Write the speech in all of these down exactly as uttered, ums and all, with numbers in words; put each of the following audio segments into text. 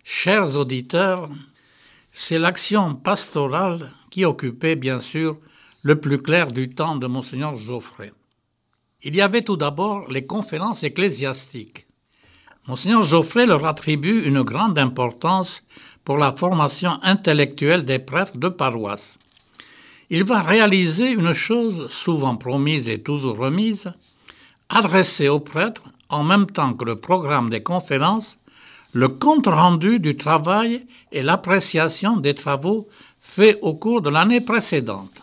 Chers auditeurs, c'est l'action pastorale qui occupait bien sûr le plus clair du temps de Monseigneur Geoffrey. Il y avait tout d'abord les conférences ecclésiastiques. Monseigneur Geoffrey leur attribue une grande importance pour la formation intellectuelle des prêtres de paroisse. Il va réaliser une chose souvent promise et toujours remise, adresser aux prêtres, en même temps que le programme des conférences, le compte-rendu du travail et l'appréciation des travaux faits au cours de l'année précédente.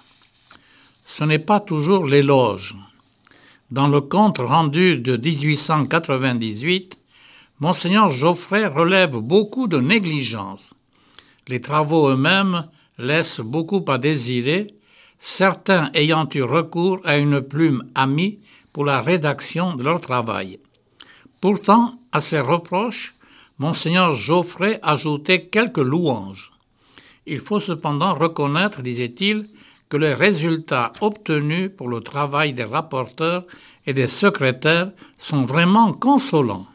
Ce n'est pas toujours l'éloge. Dans le compte-rendu de dix-huit cent quatre-vingt-dix-huit, Monseigneur Geoffrey relève beaucoup de négligence. Les travaux eux-mêmes laissent beaucoup à désirer, certains ayant eu recours à une plume amie pour la rédaction de leur travail. Pourtant, à ces reproches, Monseigneur Geoffrey ajoutait quelques louanges. Il faut cependant reconnaître, disait-il, que les résultats obtenus pour le travail des rapporteurs et des secrétaires sont vraiment consolants.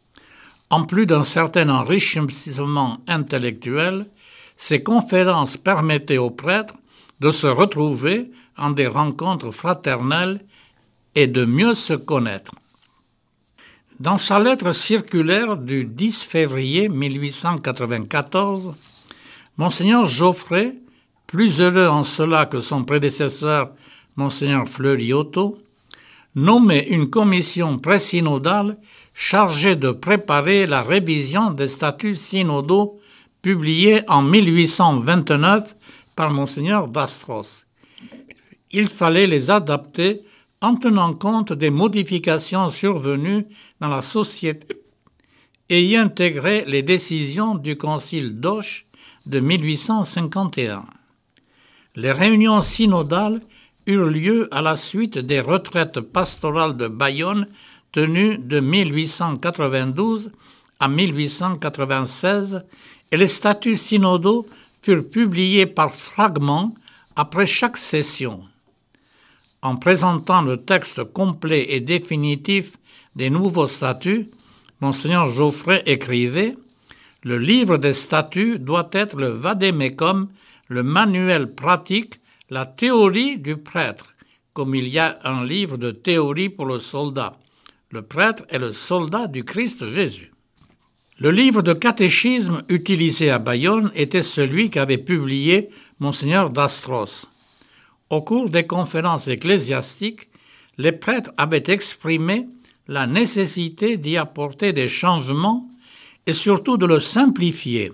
En plus d'un certain enrichissement intellectuel, ces conférences permettaient aux prêtres de se retrouver en des rencontres fraternelles et de mieux se connaître. Dans sa lettre circulaire du dix février mille huit cent quatre-vingt-quatorze, Monseigneur Geoffrey, plus heureux en cela que son prédécesseur Monseigneur Fleury-Otto, nommait une commission présynodale chargée de préparer la révision des statuts synodaux publiés en mille huit cent vingt-neuf par Monseigneur d'Astros. Il fallait les adapter en tenant compte des modifications survenues dans la société et y intégrer les décisions du concile d'Auch de mille huit cent cinquante et un. Les réunions synodales eurent lieu à la suite des retraites pastorales de Bayonne tenues de mille huit cent quatre-vingt-douze à mille huit cent quatre-vingt-seize et les statuts synodaux furent publiés par fragments après chaque session. En présentant le texte complet et définitif des nouveaux statuts, Monseigneur Geoffrey écrivait « Le livre des statuts doit être le vade-mecum, le manuel pratique, la théorie du prêtre, comme il y a un livre de théorie pour le soldat. Le prêtre est le soldat du Christ Jésus. » Le livre de catéchisme utilisé à Bayonne était celui qu'avait publié Monseigneur d'Astros. Au cours des conférences ecclésiastiques, les prêtres avaient exprimé la nécessité d'y apporter des changements et surtout de le simplifier.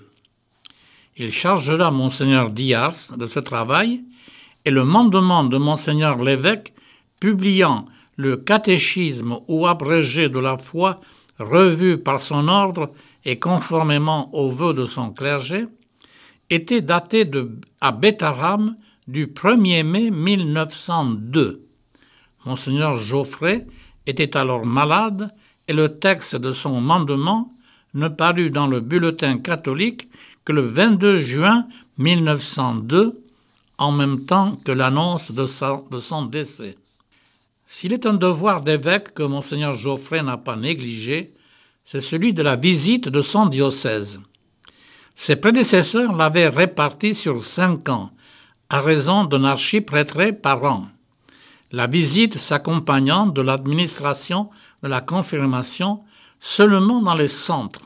Il chargera Monseigneur Diars de ce travail et le mandement de Monseigneur l'évêque, publiant le catéchisme ou abrégé de la foi revu par son ordre et conformément aux vœux de son clergé, était daté de, à Bétharram du premier mai mille neuf cent deux. Monseigneur Geoffrey était alors malade et le texte de son mandement ne parut dans le bulletin catholique que le vingt-deux juin mille neuf cent deux, en même temps que l'annonce de, sa, de son décès. S'il est un devoir d'évêque que Monseigneur Geoffrey n'a pas négligé, c'est celui de la visite de son diocèse. Ses prédécesseurs l'avaient réparti sur cinq ans, à raison d'un archiprêtré par an, la visite s'accompagnant de l'administration de la confirmation seulement dans les centres.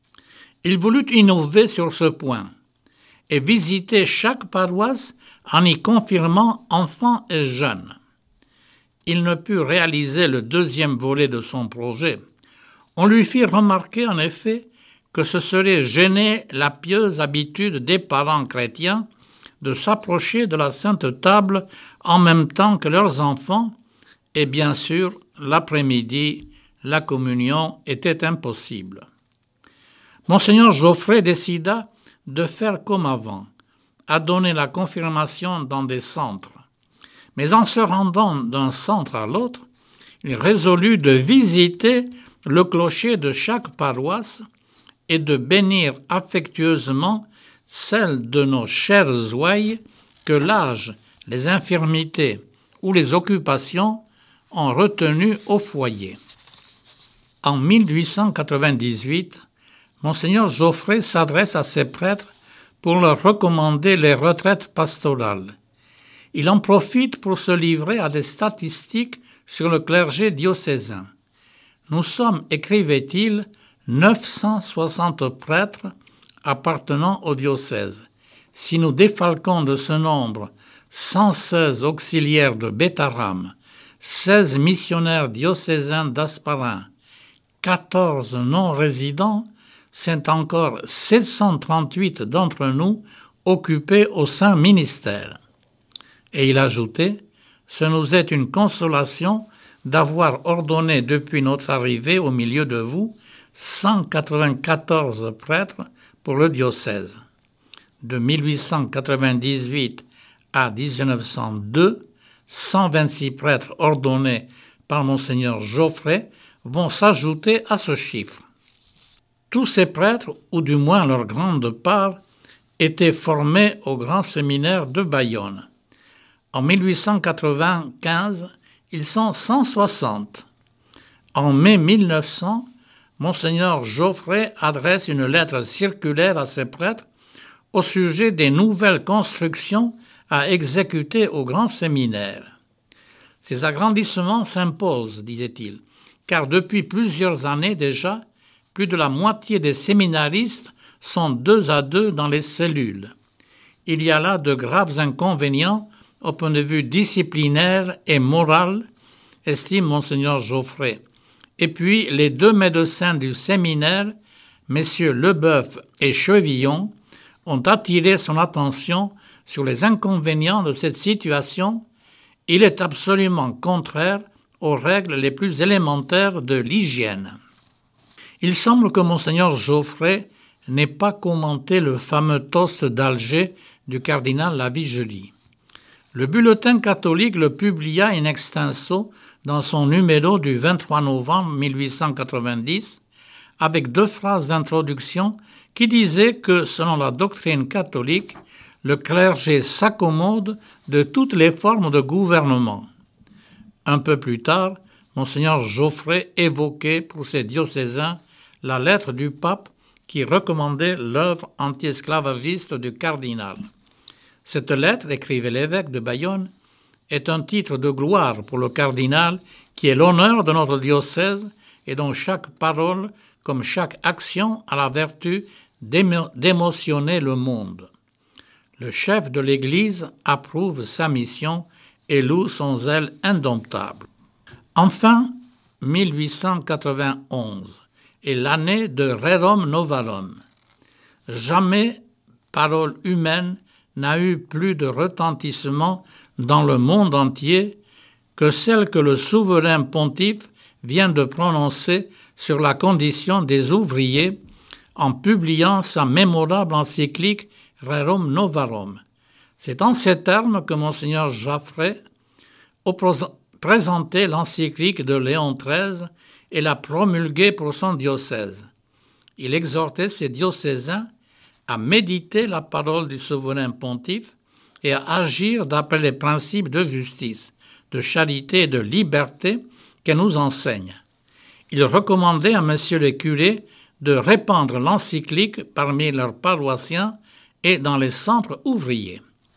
Il voulut innover sur ce point et visiter chaque paroisse en y confirmant enfants et jeunes. Il ne put réaliser le deuxième volet de son projet. On lui fit remarquer en effet que ce serait gêner la pieuse habitude des parents chrétiens de s'approcher de la Sainte Table en même temps que leurs enfants, et bien sûr, l'après-midi, la communion était impossible. Monseigneur Geoffrey décida de faire comme avant, à donner la confirmation dans des centres. Mais en se rendant d'un centre à l'autre, il résolut de visiter le clocher de chaque paroisse et de bénir affectueusement celles de nos chères ouailles que l'âge, les infirmités ou les occupations ont retenues au foyer. En mille huit cent quatre-vingt-dix-huit, Monseigneur Geoffrey s'adresse à ses prêtres pour leur recommander les retraites pastorales. Il en profite pour se livrer à des statistiques sur le clergé diocésain. Nous sommes, écrivait-il, neuf cent soixante prêtres appartenant au diocèse. Si nous défalquons de ce nombre cent seize auxiliaires de Bétharam, seize missionnaires diocésains d'Asparin, quatorze non-résidents, c'est encore sept cent trente-huit d'entre nous occupés au saint ministère. Et il ajoutait, « Ce nous est une consolation d'avoir ordonné depuis notre arrivée au milieu de vous cent quatre-vingt-quatorze prêtres pour le diocèse. » De mille huit cent quatre-vingt-dix-huit à dix-neuf cent deux, cent vingt-six prêtres ordonnés par Monseigneur Geoffrey vont s'ajouter à ce chiffre. Tous ces prêtres, ou du moins leur grande part, étaient formés au grand séminaire de Bayonne. En mille huit cent quatre-vingt-quinze, ils sont cent soixante. En mai mille neuf cents, Monseigneur Geoffrey adresse une lettre circulaire à ses prêtres au sujet des nouvelles constructions à exécuter au grand séminaire. Ces agrandissements s'imposent, disait-il, car depuis plusieurs années déjà, plus de la moitié des séminaristes sont deux à deux dans les cellules. Il y a là de graves inconvénients au point de vue disciplinaire et moral, estime Monseigneur Geoffrey. Et puis les deux médecins du séminaire, messieurs Leboeuf et Chevillon, ont attiré son attention sur les inconvénients de cette situation. Il est absolument contraire aux règles les plus élémentaires de l'hygiène. Il semble que Monseigneur Geoffrey n'ait pas commenté le fameux toast d'Alger du cardinal Lavigeli. Le bulletin catholique le publia in extenso dans son numéro du vingt-trois novembre mille huit cent quatre-vingt-dix avec deux phrases d'introduction qui disaient que, selon la doctrine catholique, le clergé s'accommode de toutes les formes de gouvernement. Un peu plus tard, Monseigneur Geoffrey évoquait pour ses diocésains la lettre du pape qui recommandait l'œuvre anti-esclavagiste du cardinal. Cette lettre, écrivait l'évêque de Bayonne, est un titre de gloire pour le cardinal qui est l'honneur de notre diocèse et dont chaque parole, comme chaque action, a la vertu d'émo- d'émotionner le monde. Le chef de l'Église approuve sa mission et loue son zèle indomptable. Enfin, mille huit cent quatre-vingt-onze est l'année de Rerum Novarum. Jamais parole humaine n'a eu plus de retentissement dans le monde entier que celle que le souverain pontife vient de prononcer sur la condition des ouvriers en publiant sa mémorable encyclique Rerum Novarum. C'est en ces termes que Monseigneur Geoffrey présentait l'encyclique de Léon treize et l'a promulguée pour son diocèse. Il exhortait ses diocésains à méditer la parole du souverain pontife et à agir d'après les principes de justice, de charité et de liberté qu'elle nous enseigne. Il recommandait à messieurs les curés de répandre l'encyclique parmi leurs paroissiens et dans les centres ouvriers.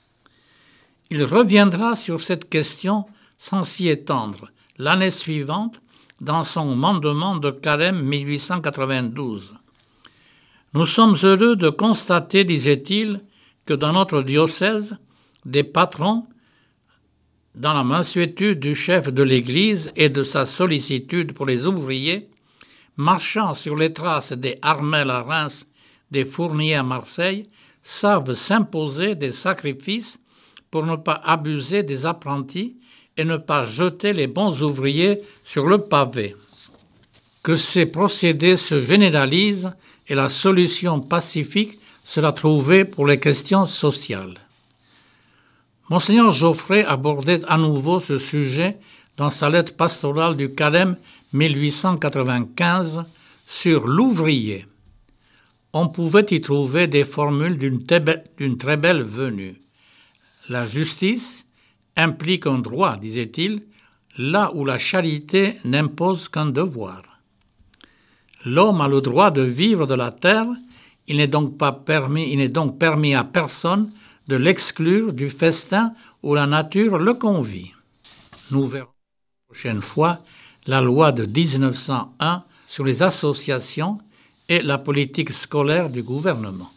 Il reviendra sur cette question sans s'y étendre l'année suivante dans son mandement de carême mille huit cent quatre-vingt-douze. Nous sommes heureux de constater, disait-il, que dans notre diocèse, des patrons, dans la mansuétude du chef de l'Église et de sa sollicitude pour les ouvriers, marchant sur les traces des Harmel à Reims, des Fourniers à Marseille, savent s'imposer des sacrifices pour ne pas abuser des apprentis et ne pas jeter les bons ouvriers sur le pavé. Que ces procédés se généralisent et la solution pacifique sera trouvée pour les questions sociales. Monseigneur Geoffrey abordait à nouveau ce sujet dans sa lettre pastorale du carême mille huit cent quatre-vingt-quinze sur l'ouvrier. On pouvait y trouver des formules d'une, tébe- d'une très belle venue. La justice implique un droit, disait-il, là où la charité n'impose qu'un devoir. L'homme a le droit de vivre de la terre, il n'est donc pas permis, il n'est donc permis à personne de l'exclure du festin où la nature le convie. Nous verrons la prochaine fois la loi de dix-neuf cent un sur les associations et la politique scolaire du gouvernement.